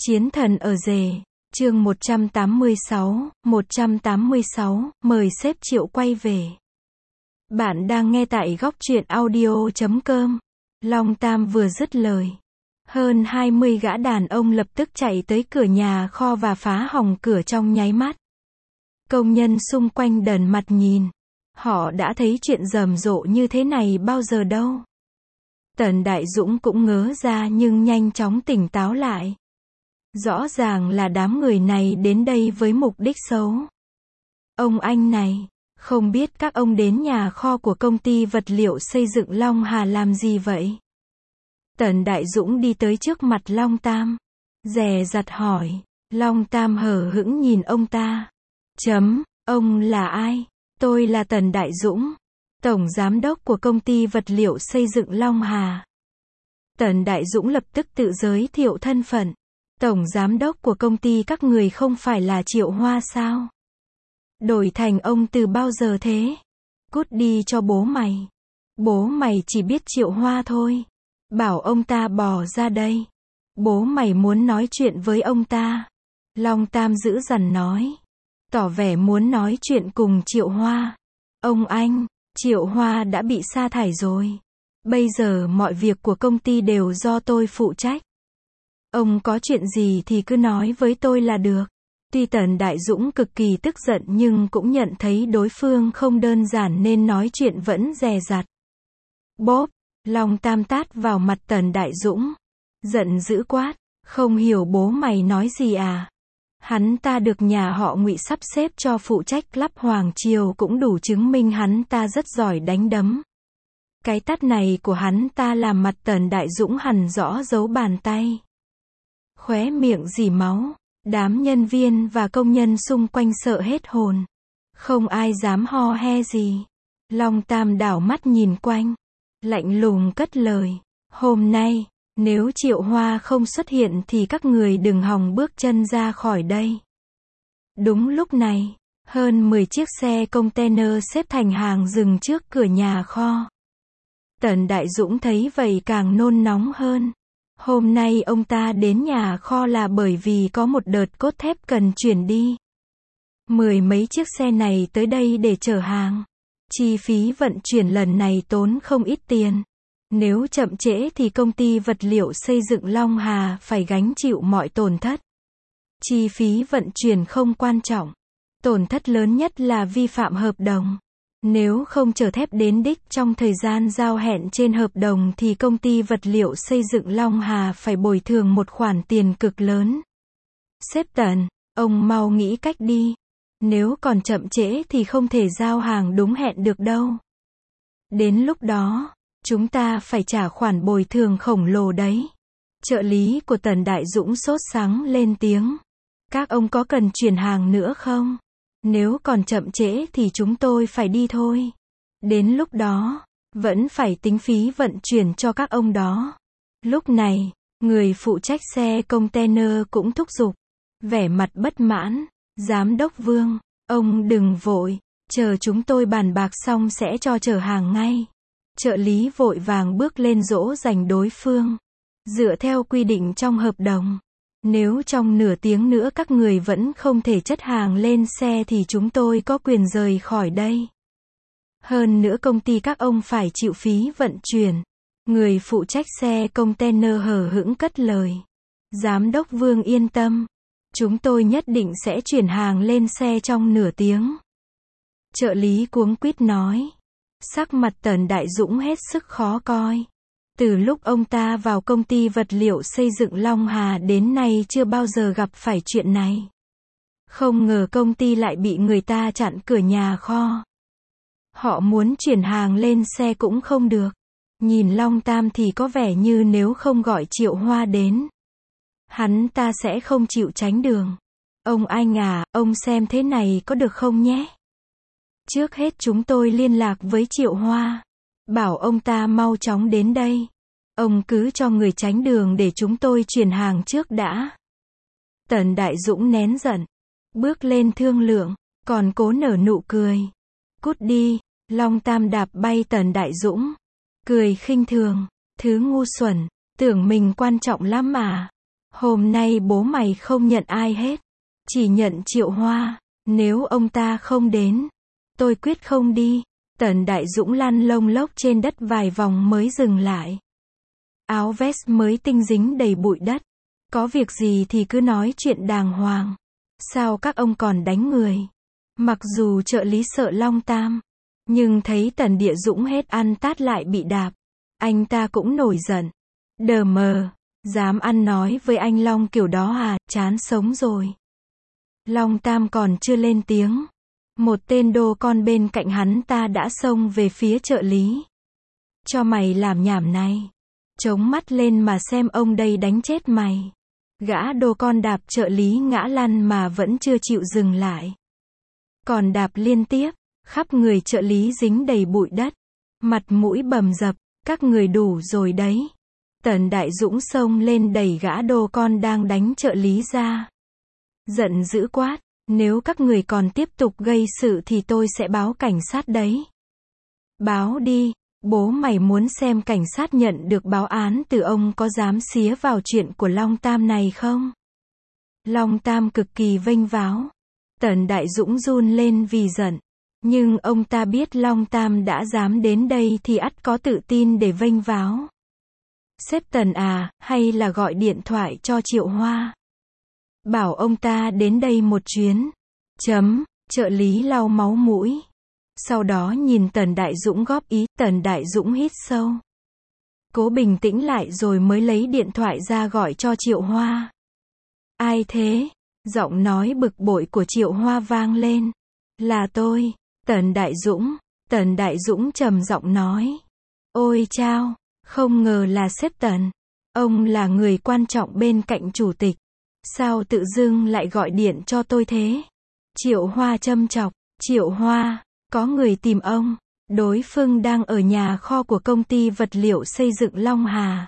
Chiến thần ở rể, chương 186, mời sếp Triệu quay về. Bạn đang nghe tại góc truyện audio.com. Long Tam vừa dứt lời. Hơn 20 gã đàn ông lập tức chạy tới cửa nhà kho và phá hỏng cửa trong nháy mắt. Công nhân xung quanh đần mặt nhìn. Họ đã thấy chuyện rầm rộ như thế này bao giờ đâu. Tần Đại Dũng cũng ngớ ra nhưng nhanh chóng tỉnh táo lại. Rõ ràng là đám người này đến đây với mục đích xấu. Ông anh này, không biết các ông đến nhà kho của công ty vật liệu xây dựng Long Hà làm gì vậy? Tần Đại Dũng đi tới trước mặt Long Tam, dè dặt hỏi. Long Tam hờ hững nhìn ông ta. Ông là ai? Tôi là Tần Đại Dũng, tổng giám đốc của công ty vật liệu xây dựng Long Hà. Tần Đại Dũng lập tức tự giới thiệu thân phận. Tổng giám đốc của công ty các người không phải là Triệu Hoa sao? Đổi thành ông từ bao giờ thế? Cút đi cho bố mày. Bố mày chỉ biết Triệu Hoa thôi. Bảo ông ta bỏ ra đây. Bố mày muốn nói chuyện với ông ta. Long Tam dữ dằn nói. Tỏ vẻ muốn nói chuyện cùng Triệu Hoa. Ông anh, Triệu Hoa đã bị sa thải rồi. Bây giờ mọi việc của công ty đều do tôi phụ trách. Ông có chuyện gì thì cứ nói với tôi là được. Tuy Tần Đại Dũng cực kỳ tức giận nhưng cũng nhận thấy đối phương không đơn giản nên nói chuyện vẫn dè dặt. Bốp, Long Tam tát vào mặt Tần Đại Dũng. Giận dữ quát, không hiểu bố mày nói gì à? Hắn ta được nhà họ Ngụy sắp xếp cho phụ trách lắp Hoàng Triều cũng đủ chứng minh hắn ta rất giỏi đánh đấm. Cái tát này của hắn ta làm mặt Tần Đại Dũng hằn rõ dấu bàn tay. Khóe miệng rỉ máu, đám nhân viên và công nhân xung quanh sợ hết hồn. Không ai dám ho he gì. Long Tam đảo mắt nhìn quanh, lạnh lùng cất lời. Hôm nay, nếu Triệu Hoa không xuất hiện thì các người đừng hòng bước chân ra khỏi đây. Đúng lúc này, hơn 10 chiếc xe container xếp thành hàng dừng trước cửa nhà kho. Tần Đại Dũng thấy vậy càng nôn nóng hơn. Hôm nay ông ta đến nhà kho là bởi vì có một đợt cốt thép cần chuyển đi. 10 mấy chiếc xe này tới đây để chở hàng. Chi phí vận chuyển lần này tốn không ít tiền. Nếu chậm trễ thì công ty vật liệu xây dựng Long Hà phải gánh chịu mọi tổn thất. Chi phí vận chuyển không quan trọng. Tổn thất lớn nhất là vi phạm hợp đồng. Nếu không chở thép đến đích trong thời gian giao hẹn trên hợp đồng thì công ty vật liệu xây dựng Long Hà phải bồi thường một khoản tiền cực lớn. Sếp Tần, ông mau nghĩ cách đi. Nếu còn chậm trễ thì không thể giao hàng đúng hẹn được đâu. Đến lúc đó, chúng ta phải trả khoản bồi thường khổng lồ đấy. Trợ lý của Tần Đại Dũng sốt sắng lên tiếng. Các ông có cần chuyển hàng nữa không? Nếu còn chậm trễ thì chúng tôi phải đi thôi. Đến lúc đó, vẫn phải tính phí vận chuyển cho các ông đó. Lúc này, người phụ trách xe container cũng thúc giục. Vẻ mặt bất mãn. Giám đốc Vương, ông đừng vội. Chờ chúng tôi bàn bạc xong sẽ cho chở hàng ngay. Trợ lý vội vàng bước lên dỗ dành đối phương. Dựa theo quy định trong hợp đồng. Nếu trong nửa tiếng nữa các người vẫn không thể chất hàng lên xe thì chúng tôi có quyền rời khỏi đây. Hơn nữa công ty các ông phải chịu phí vận chuyển. Người phụ trách xe container hờ hững cất lời. Giám đốc Vương yên tâm. Chúng tôi nhất định sẽ chuyển hàng lên xe trong nửa tiếng. Trợ lý cuống quýt nói. Sắc mặt Tần Đại Dũng hết sức khó coi. Từ lúc ông ta vào công ty vật liệu xây dựng Long Hà đến nay chưa bao giờ gặp phải chuyện này. Không ngờ công ty lại bị người ta chặn cửa nhà kho. Họ muốn chuyển hàng lên xe cũng không được. Nhìn Long Tam thì có vẻ như nếu không gọi Triệu Hoa đến, hắn ta sẽ không chịu tránh đường. Ông anh à, ông xem thế này có được không nhé? Trước hết chúng tôi liên lạc với Triệu Hoa. Bảo ông ta mau chóng đến đây. Ông cứ cho người tránh đường để chúng tôi chuyển hàng trước đã. Tần Đại Dũng nén giận. Bước lên thương lượng. Còn cố nở nụ cười. Cút đi. Long Tam đạp bay Tần Đại Dũng. Cười khinh thường. Thứ ngu xuẩn. Tưởng mình quan trọng lắm à. Hôm nay bố mày không nhận ai hết. Chỉ nhận Triệu Hoa. Nếu ông ta không đến, tôi quyết không đi. Tần Đại Dũng lăn lông lốc trên đất vài vòng mới dừng lại. Áo vest mới tinh dính đầy bụi đất. Có việc gì thì cứ nói chuyện đàng hoàng. Sao các ông còn đánh người? Mặc dù trợ lý sợ Long Tam, nhưng thấy Tần Địa Dũng hết ăn tát lại bị đạp, anh ta cũng nổi giận. Đờ mờ, dám ăn nói với anh Long kiểu đó à, chán sống rồi. Long Tam còn chưa lên tiếng, một tên đô con bên cạnh hắn ta đã xông về phía trợ lý. Cho mày làm nhảm này, chống mắt lên mà xem ông đây đánh chết mày. Gã đô con đạp trợ lý ngã lăn mà vẫn chưa chịu dừng lại. Còn đạp liên tiếp, khắp người trợ lý dính đầy bụi đất. Mặt mũi bầm dập, các người đủ rồi đấy. Tần Đại Dũng xông lên đẩy gã đô con đang đánh trợ lý ra. Giận dữ quát, nếu các người còn tiếp tục gây sự thì tôi sẽ báo cảnh sát đấy. Báo đi, bố mày muốn xem cảnh sát nhận được báo án từ ông có dám xía vào chuyện của Long Tam này không? Long Tam cực kỳ vênh váo. Tần Đại Dũng run lên vì giận. Nhưng ông ta biết Long Tam đã dám đến đây thì ắt có tự tin để vênh váo. Sếp Tần à, hay là gọi điện thoại cho Triệu Hoa. Bảo ông ta đến đây một chuyến. Trợ lý lau máu mũi. Sau đó nhìn Tần Đại Dũng góp ý, Tần Đại Dũng hít sâu. Cố bình tĩnh lại rồi mới lấy điện thoại ra gọi cho Triệu Hoa. Ai thế? Giọng nói bực bội của Triệu Hoa vang lên. Là tôi, Tần Đại Dũng. Tần Đại Dũng trầm giọng nói. Ôi chao, không ngờ là sếp Tần. Ông là người quan trọng bên cạnh chủ tịch. Sao tự dưng lại gọi điện cho tôi thế? Triệu Hoa châm chọc. Triệu Hoa, có người tìm ông. Đối phương đang ở nhà kho của công ty vật liệu xây dựng Long Hà.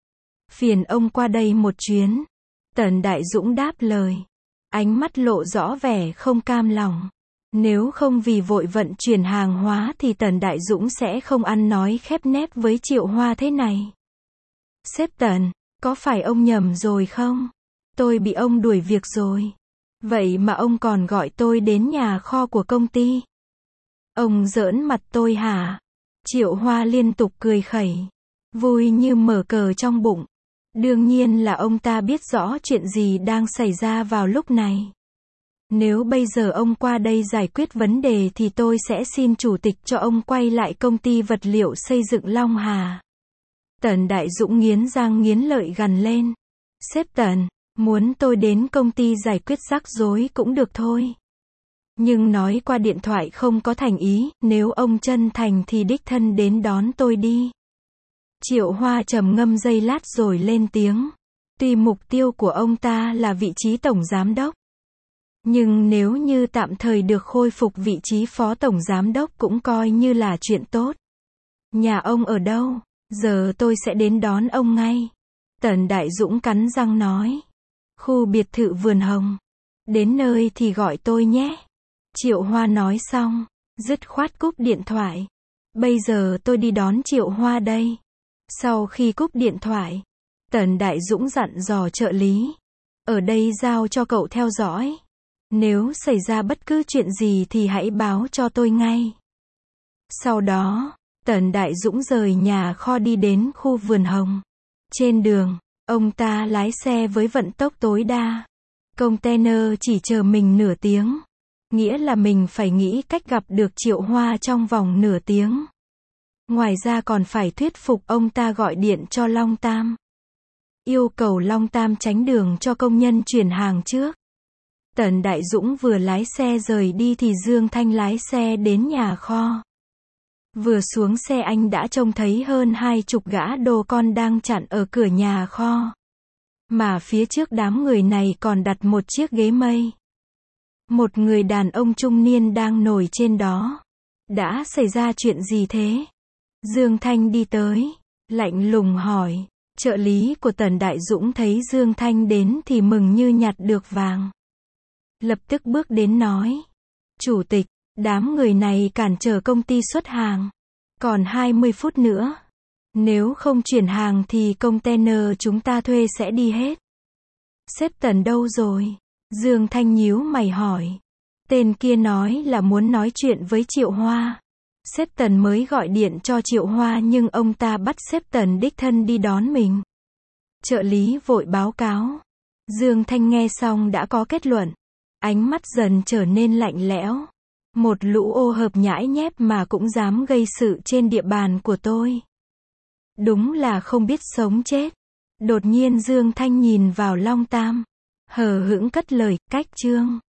Phiền ông qua đây một chuyến. Tần Đại Dũng đáp lời. Ánh mắt lộ rõ vẻ không cam lòng. Nếu không vì vội vận chuyển hàng hóa thì Tần Đại Dũng sẽ không ăn nói khép nép với Triệu Hoa thế này. Sếp Tần, có phải ông nhầm rồi không? Tôi bị ông đuổi việc rồi. Vậy mà ông còn gọi tôi đến nhà kho của công ty. Ông giỡn mặt tôi hả? Triệu Hoa liên tục cười khẩy. Vui như mở cờ trong bụng. Đương nhiên là ông ta biết rõ chuyện gì đang xảy ra vào lúc này. Nếu bây giờ ông qua đây giải quyết vấn đề thì tôi sẽ xin chủ tịch cho ông quay lại công ty vật liệu xây dựng Long Hà. Tần Đại Dũng nghiến răng nghiến lợi gằn lên. Sếp Tần, muốn tôi đến công ty giải quyết rắc rối cũng được thôi. Nhưng nói qua điện thoại không có thành ý, nếu ông chân thành thì đích thân đến đón tôi đi. Triệu Hoa trầm ngâm giây lát rồi lên tiếng. Tuy mục tiêu của ông ta là vị trí tổng giám đốc, nhưng nếu như tạm thời được khôi phục vị trí phó tổng giám đốc cũng coi như là chuyện tốt. Nhà ông ở đâu? Giờ tôi sẽ đến đón ông ngay. Tần Đại Dũng cắn răng nói. Khu biệt thự Vườn Hồng. Đến nơi thì gọi tôi nhé. Triệu Hoa nói xong, dứt khoát cúp điện thoại. Bây giờ tôi đi đón Triệu Hoa đây. Sau khi cúp điện thoại, Tần Đại Dũng dặn dò trợ lý. Ở đây giao cho cậu theo dõi. Nếu xảy ra bất cứ chuyện gì thì hãy báo cho tôi ngay. Sau đó, Tần Đại Dũng rời nhà kho đi đến khu Vườn Hồng. Trên đường, ông ta lái xe với vận tốc tối đa. Container chỉ chờ mình nửa tiếng. Nghĩa là mình phải nghĩ cách gặp được Triệu Hoa trong vòng nửa tiếng. Ngoài ra còn phải thuyết phục ông ta gọi điện cho Long Tam. Yêu cầu Long Tam tránh đường cho công nhân chuyển hàng trước. Tần Đại Dũng vừa lái xe rời đi thì Dương Thanh lái xe đến nhà kho. Vừa xuống xe anh đã trông thấy hơn 20 gã đô con đang chặn ở cửa nhà kho. Mà phía trước đám người này còn đặt một chiếc ghế mây. Một người đàn ông trung niên đang ngồi trên đó. Đã xảy ra chuyện gì thế? Dương Thanh đi tới, lạnh lùng hỏi. Trợ lý của Tần Đại Dũng thấy Dương Thanh đến thì mừng như nhặt được vàng. Lập tức bước đến nói. Chủ tịch, đám người này cản trở công ty xuất hàng. Còn 20 phút nữa. Nếu không chuyển hàng thì container chúng ta thuê sẽ đi hết. Sếp Tần đâu rồi? Dương Thanh nhíu mày hỏi. Tên kia nói là muốn nói chuyện với Triệu Hoa. Sếp Tần mới gọi điện cho Triệu Hoa nhưng ông ta bắt sếp Tần đích thân đi đón mình. Trợ lý vội báo cáo. Dương Thanh nghe xong đã có kết luận. Ánh mắt dần trở nên lạnh lẽo. Một lũ ô hợp nhãi nhép mà cũng dám gây sự trên địa bàn của tôi. Đúng là không biết sống chết. Đột nhiên Dương Thanh nhìn vào Long Tam. Hờ hững cất lời, cách Trương.